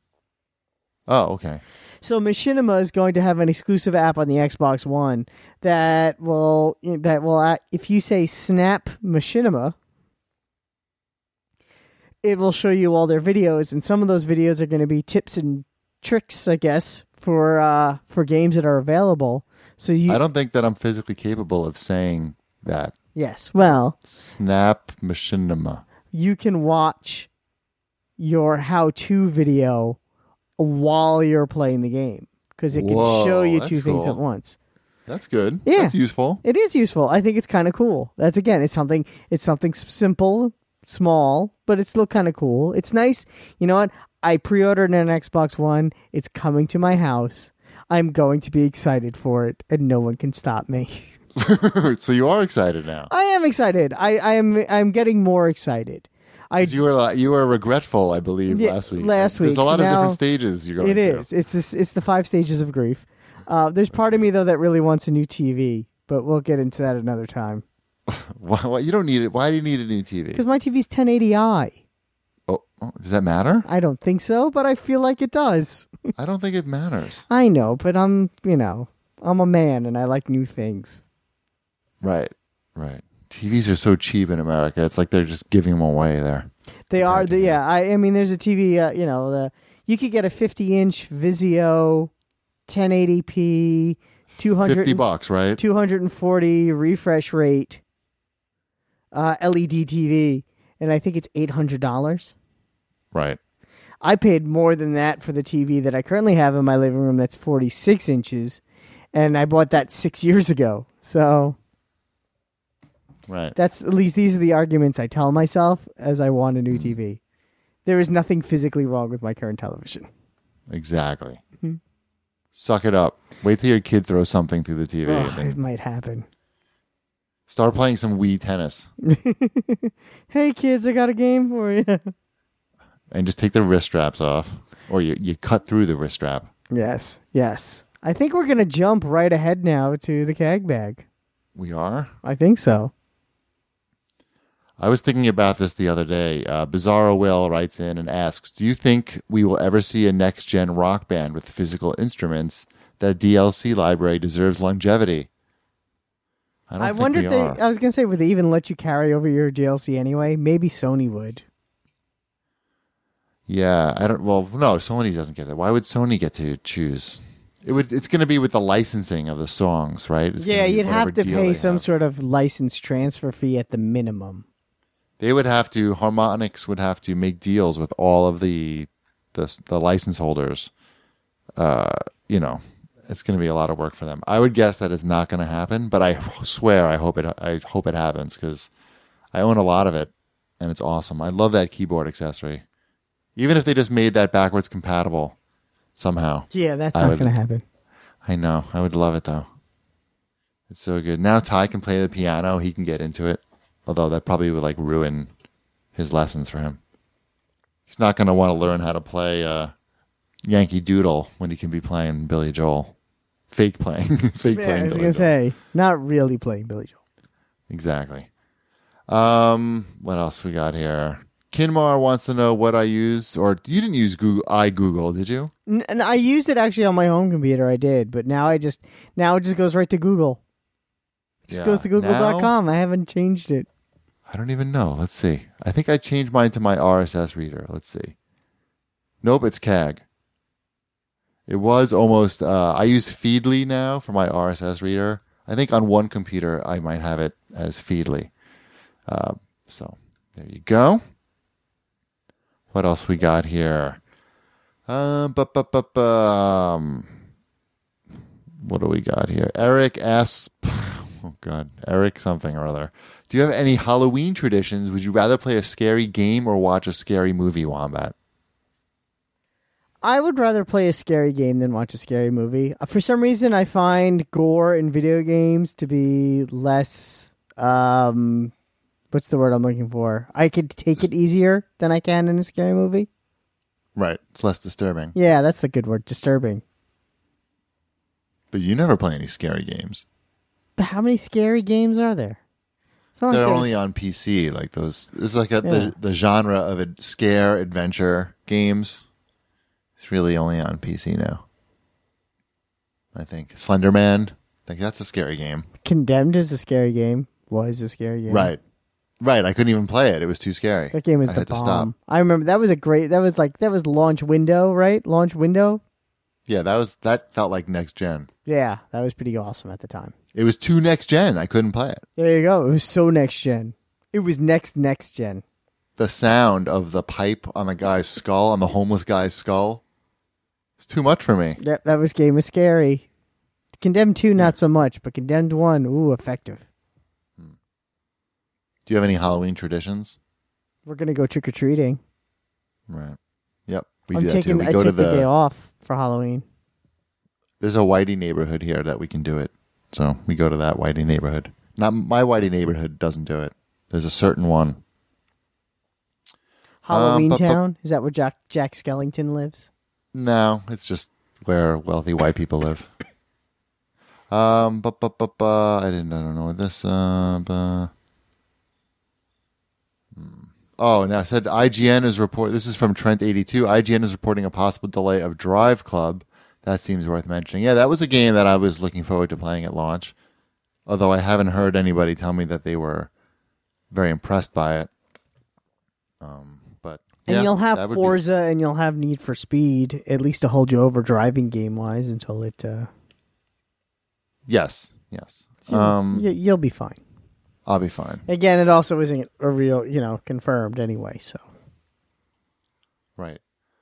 Oh, okay. So Machinima is going to have an exclusive app on the Xbox One that will that will uh, if you say Snap Machinima, it will show you all their videos, and some of those videos are going to be tips and tricks, I guess, for uh, for games that are available. So you I don't think that I'm physically capable of saying that. yes, well, Snap Machinima. you can watch your how-to video while you're playing the game because it can Whoa, show you that's two things cool. at once. That's good. Yeah. That's useful. It is useful. I think it's kind of cool. That's again, it's something. It's something s- simple, small, but it's still kind of cool. It's nice. You know what? I pre-ordered an Xbox One. It's coming to my house. I'm going to be excited for it, and no one can stop me. So you are excited now. I am excited. I, I am. I'm getting more excited. I You were uh, you were regretful, I believe, Yeah, last week. last There's week. a lot of Now, different stages you're going It through. is. It's this. It's the five stages of grief. Uh, there's part of me though that really wants a new T V, but we'll get into that another time. Why, why, you don't need it. Why do you need a new T V? Because my T V's ten eighty i. Oh, oh, does that matter? I don't think so, but I feel like it does. I don't think it matters. I know, but I'm, you know, I'm a man and I like new things. Right, right. T Vs are so cheap in America. It's like they're just giving them away there. They are Back the in. yeah. I, I mean, there's a T V. Uh, you know, the you could get a fifty inch Vizio, ten eighty p, two hundred Fifty bucks, right? two hundred forty refresh rate, uh, L E D T V, and I think it's eight hundred dollars. Right. I paid more than that for the T V that I currently have in my living room. That's forty-six inches, and I bought that six years ago. So Right. that's at least these are the arguments I tell myself as I want a new Mm. T V. There is nothing physically wrong with my current television. Exactly. Mhm. Suck it up. Wait till your kid throws something through the T V. Ugh, and then it might happen. start playing some Wii tennis. Hey kids, I got a game for you. And just take the wrist straps off. Or you, you cut through the wrist strap. Yes, yes. I think we're gonna jump right ahead now to the C A G bag. We are? I think so. I was thinking about this the other day. Uh, Bizarro Will writes in and asks, do you think we will ever see a next-gen rock band with physical instruments? That D L C library deserves longevity. I don't I think wonder we if they. are. I was gonna say, would they even let you carry over your D L C anyway? Maybe Sony would. Yeah, I don't. Well, no, Sony doesn't get that. Why would Sony get to choose? It would. It's going to be with the licensing of the songs, right? It's Yeah, gonna be you'd whatever have to deal pay they some have. sort of license transfer fee at the minimum. They would have to. Harmonix would have to make deals with all of the the the license holders. Uh, you know, it's going to be a lot of work for them. I would guess that it's not going to happen, but I swear I hope it. I hope it happens because I own a lot of it, and it's awesome. I love that keyboard accessory. Even if they just made that backwards compatible somehow. Yeah, that's I not would- going to happen. I know. I would love it though. It's so good. Now Ty can play the piano. He can get into it. Although that probably would like ruin his lessons for him. He's not going to want to learn how to play uh, Yankee Doodle when he can be playing Billy Joel. Fake playing. Fake Yeah, playing I was Billy going Joel. to say, not really playing Billy Joel. Exactly. Um, what else we got here? Kinmar wants to know what I use, or you didn't use Google, iGoogle, did you? N- and I used it actually on my home computer. I did, but now I just now it just goes right to Google. Just Yeah. goes to google dot com. I haven't changed it. I don't even know. Let's see. I think I changed mine to my R S S reader. Let's see. Nope, it's C A G. It was almost, uh, I use Feedly now for my R S S reader. I think on one computer I might have it as Feedly. Uh, so there you go. What else we got here? Um, bu- bu- bu- bu- um, what do we got here? Eric asks, oh God, Eric something or other. Do you have any Halloween traditions? Would you rather play a scary game or watch a scary movie, Wombat? I would rather play a scary game than watch a scary movie. Uh, For some reason, I find gore in video games to be less. Um, what's the word I'm looking for? I could take it easier than I can in a scary movie. Right. It's less disturbing. Yeah, that's the good word. Disturbing. But you never play any scary games. But how many scary games are there? It's not like They're there's- only on P C. Like those. It's like a, Yeah. the the genre of a scare adventure games. It's really only on P C now. I think Slender Man. I think that's a scary game. Condemned is a scary game. Was a scary game. Right. Right. I couldn't even play it. It was too scary. That game was I the had to stop. bomb. I remember that was a great. That was like that was launch window, right? Launch window. Yeah, that was that felt like next gen. Yeah, that was pretty awesome at the time. It was too next gen. I couldn't play it. There you go. It was so next gen. It was next next gen. The sound of the pipe on the guy's skull, on the homeless guy's skull, it's too much for me. Yep, that was game was scary. Condemned two, not so much, but Condemned one, ooh, effective. Do you have any Halloween traditions? We're gonna go trick or treating. Right. Yep. We I'm do that taking. too. We I go take to the, the day off for Halloween. there's a Whitey neighborhood here that we can do it. So we go to that Whitey neighborhood. Not my Whitey neighborhood doesn't do it. There's a certain one. Halloween Um, but- but- Town? Is that where Jack, Jack Skellington lives? No, it's just where wealthy white people live. Um, but but but uh, I didn't. I don't know what this. Uh, bu- hmm. Oh, and I said I G N is report. This is from Trent eighty-two. I G N is reporting a possible delay of Drive Club. That seems worth mentioning. Yeah, that was a game that I was looking forward to playing at launch. Although I haven't heard anybody tell me that they were very impressed by it. Um, but And yeah, you'll that have would be- Forza and you'll have Need for Speed, at least to hold you over driving game-wise until it... Uh, yes, yes. you- Um, y- you'll be fine. I'll be fine. Again, it also isn't a real, you know, confirmed anyway, so... Right.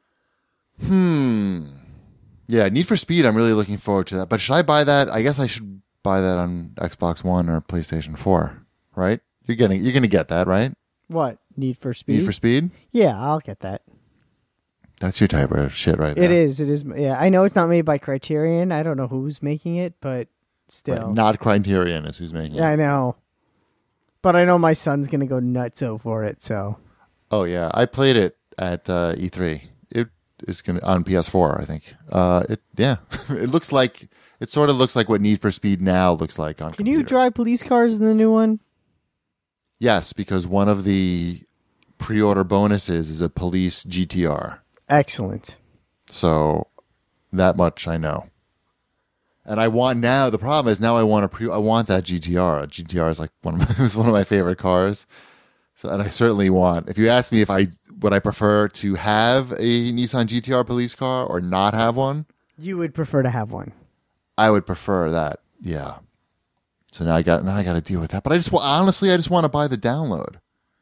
Hmm. Yeah, Need for Speed, I'm really looking forward to that. But should I buy that? I guess I should buy that on Xbox One or PlayStation four, right? You're getting you're going to get that, right? What? Need for Speed? Need for Speed? Yeah, I'll get that. That's your type of shit right there. It is. It is. Yeah, I know it's not made by Criterion. I don't know who's making it, but still. Right, not Criterion is who's making Yeah, I it. know. But I know my son's going to go nutso for it, so. Oh, yeah. I played it at uh, E three. It is going to on P S four, I think. Uh, it Yeah. It looks like... It sort of looks like what Need for Speed now looks like on Can computer. you drive police cars in the new one? Yes, because one of the pre-order bonuses is a police G T R. Excellent. So that much I know. And I want now, the problem is now I want a pre I want that G T R. G T R is like one of my, is one of my favorite cars. So and I certainly want, if you ask me if I would I prefer to have a Nissan G T R police car or not have one, You would prefer to have one. I would prefer that. Yeah. So now I got now I got to deal with that. But I just wa- honestly I just want to buy the download.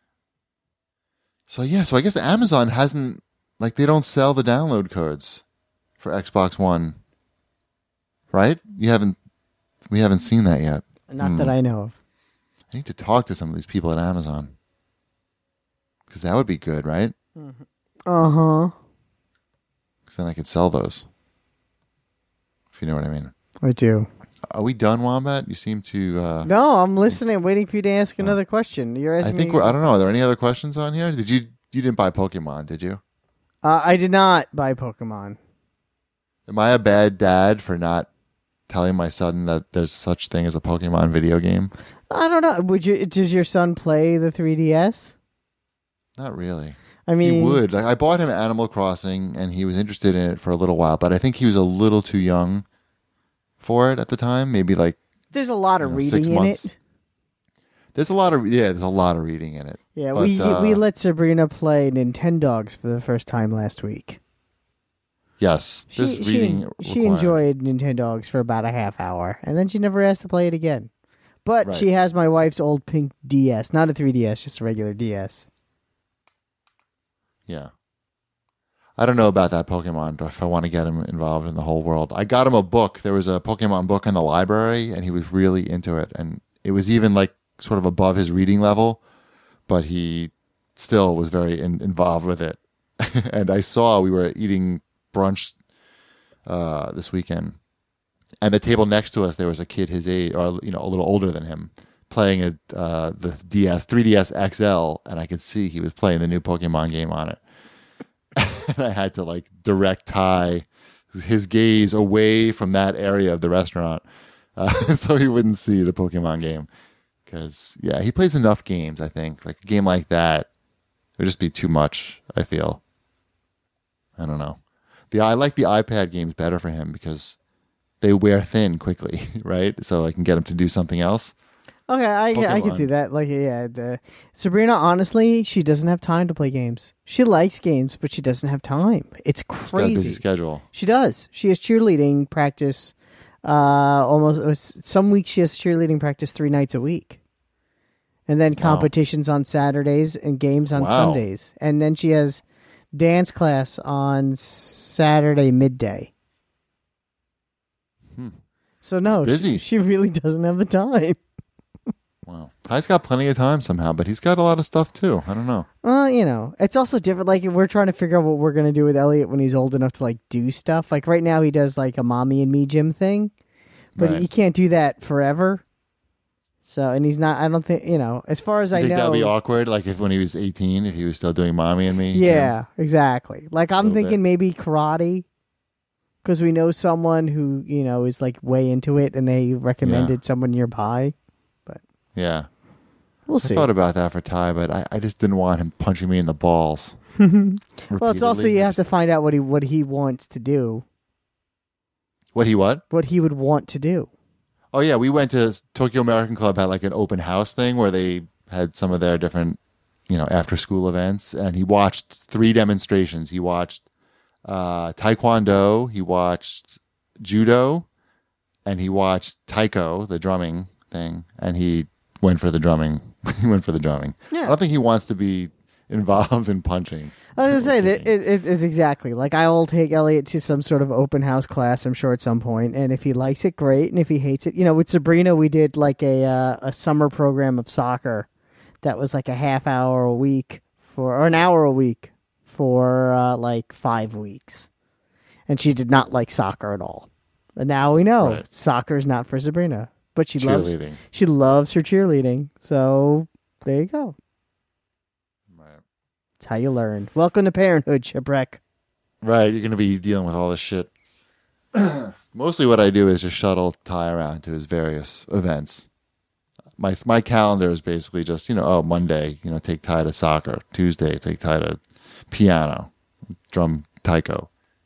So yeah, so I guess Amazon hasn't, like, they don't sell the download codes for Xbox One. Right? You haven't we haven't seen that yet. Not that I know of. I need to talk to some of these people at Amazon. Cuz that would be good, right? Uh-huh. Cuz then I could sell those. If you know what I mean. I do. Are we done, Wombat? You seem to uh No, I'm listening, waiting for you to ask another question. You're I asking think me. we're I don't know, are there any other questions on here? Did you you didn't buy Pokemon, did you? Uh, I did not buy Pokemon. Am I a bad dad for not telling my son that there's such thing as a Pokemon video game? I don't know. Would you? Does your son play the three D S? Not really. I mean, He would. Like, I bought him Animal Crossing, and he was interested in it for a little while, but I think he was a little too young for it at the time. Maybe like there's a lot you of know, reading six in months. it. There's a lot of yeah. There's a lot of reading in it. Yeah, But, we uh, we let Sabrina play Nintendogs for the first time last week. Yes, She there's she, reading. she required. enjoyed Nintendogs for about a half hour, and then she never asked to play it again. But Right. she has my wife's old pink D S, not a three D S, just a regular D S. Yeah. I don't know about that Pokemon, if I want to get him involved in the whole world. I got him a book. There was a Pokemon book in the library, and he was really into it. And it was even like sort of above his reading level, but he still was very in, involved with it. And I saw we were eating brunch uh, this weekend, and the table next to us, there was a kid his age, or you know, a little older than him, playing a, uh, the D S, three D S X L, and I could see he was playing the new Pokemon game on it. And I had to like direct tie his gaze away from that area of the restaurant uh, so he wouldn't see the Pokemon game. Because, yeah, he plays enough games, I think. Like a game like that would just be too much, I feel. I don't know. The I like the iPad games better for him because they wear thin quickly, right? So I can get him to do something else. Okay, I I can Pokemon. see that. Like, yeah, the Sabrina. Honestly, she doesn't have time to play games. She likes games, but she doesn't have time. It's Got a crazy. busy schedule. She does. She has cheerleading practice. Uh, almost some weeks she has cheerleading practice three nights a week, and then Wow. competitions on Saturdays and games on Wow. Sundays, and then she has dance class on Saturday midday. Hmm. So no, Busy. She, she really doesn't have the time. Wow. Ty's got plenty of time somehow, but he's got a lot of stuff too. I don't know. Well, you know, it's also different. Like, if we're trying to figure out what we're going to do with Elliot when he's old enough to, like, do stuff. Like, right now he does, like, a mommy and me gym thing. But Right. he can't do that forever. So, and he's not, I don't think, you know, as far as You I think know. that'd be awkward? Like if when he was eighteen, if he was still doing Mommy and Me? Yeah, exactly. Like, I'm Little thinking bit. maybe karate. Because we know someone who, you know, is, like, way into it and they recommended someone nearby. Yeah. We'll I see. thought about that for Ty, but I, I just didn't want him punching me in the balls. Well, it's also, repeatedly. you have to find out what he what he wants to do. What he what? What he would want to do. Oh, yeah. We went to Tokyo American Club, had like an open house thing where they had some of their different, you know, after school events. And he watched three demonstrations. He watched uh, Taekwondo, he watched Judo, and he watched Taiko, the drumming thing. And he went for the drumming. he went for the drumming. Yeah. I don't think he wants to be involved in punching. I was or going to say, that kicking. it, it, it's exactly. Like, I will take Elliot to some sort of open house class, I'm sure, at some point. And if he likes it, great. And if he hates it, you know, with Sabrina, we did like a uh, a summer program of soccer that was like a half hour a week for, or an hour a week for uh, like five weeks. And she did not like soccer at all. And now we know Right. soccer is not for Sabrina. But she loves Cheerleading. she loves her cheerleading. So there you go. Right. That's how you learn. Welcome to parenthood, Shipwreck. Right, you're going to be dealing with all this shit. Mostly what I do is just shuttle Ty around to his various events. My my calendar is basically just, you know, oh, Monday, you know, take Ty to soccer. Tuesday, take Ty to piano, drum taiko.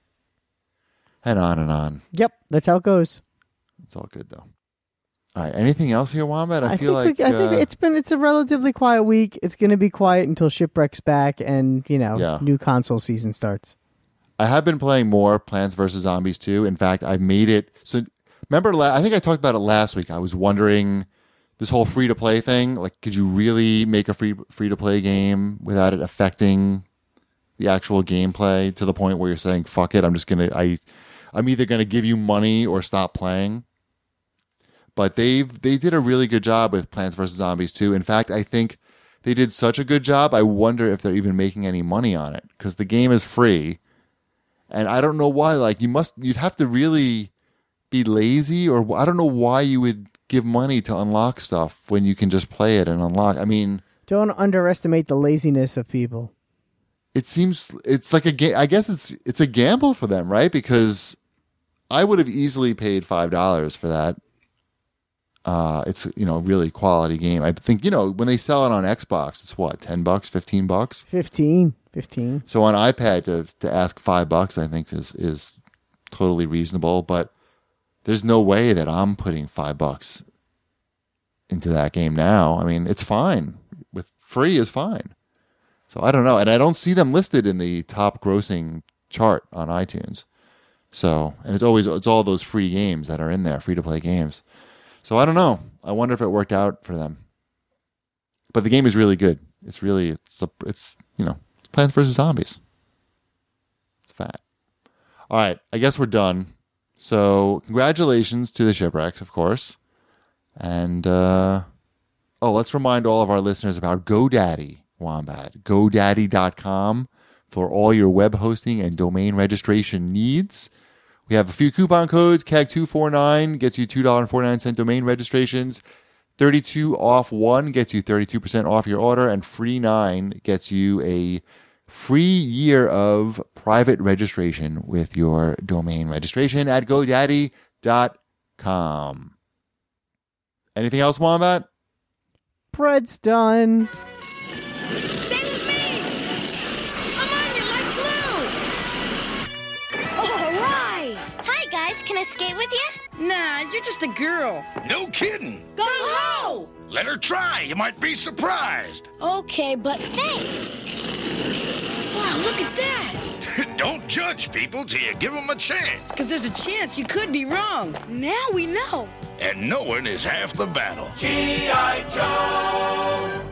And on and on. Yep, that's how it goes. It's all good, though. All right, anything else here, Wombat? I, I feel think like... we, I think uh, it's been it's a relatively quiet week. It's going to be quiet until Shipwreck's back and, you know, Yeah. new console season starts. I have been playing more Plants vs. Zombies two. In fact, I've made it... So, remember, la- I think I talked about it last week. I was wondering, this whole free-to-play thing, like, could you really make a free free-to-play game without it affecting the actual gameplay to the point where you're saying, fuck it, I'm just going to... I, I'm either going to give you money or stop playing. But they've they did a really good job with Plants vs. Zombies two. In fact, I think they did such a good job, I wonder if they're even making any money on it. Because the game is free. And I don't know why. Like, you must, you'd have to really be lazy, or I don't know why you would give money to unlock stuff when you can just play it and unlock. I mean, Don't underestimate the laziness of people. it seems it's like a game. I guess it's it's a gamble for them, right? Because I would have easily paid five dollars for that. Uh, it's, you know, really quality game. I think, you know, when they sell it on Xbox, it's what, ten bucks, fifteen bucks. Fifteen. Fifteen. So on iPad to to ask five bucks, I think is is totally reasonable. But there's no way that I'm putting five bucks into that game now. I mean, it's fine. With free is fine. So I don't know, and I don't see them listed in the top grossing chart on iTunes. So, and it's always it's all those free games that are in there, free to play games. So I don't know. I wonder if it worked out for them. But the game is really good. It's really it's a, it's you know Plants vs. Zombies. It's fat. All right, I guess we're done. So congratulations to the Shipwrecks, of course. And uh, oh, let's remind all of our listeners about GoDaddy, Wombat. GoDaddy dot com for all your web hosting and domain registration needs. We have a few coupon codes. C A G two forty-nine gets you two dollars and forty-nine cents domain registrations. thirty-two off one gets you thirty-two percent off your order. And free nine gets you a free year of private registration with your domain registration at GoDaddy dot com. Anything else, Wombat? Bread's done. Stay with me! I'm on you like glue! All right! Hi, guys. Can I skate with you? Nah, you're just a girl. No kidding. Go ho! Let her try. You might be surprised. Okay, but Thanks. wow, look at that! Don't judge people till you give them a chance. Because there's a chance you could be wrong. Now we know. And knowing is half the battle. G I. Joe.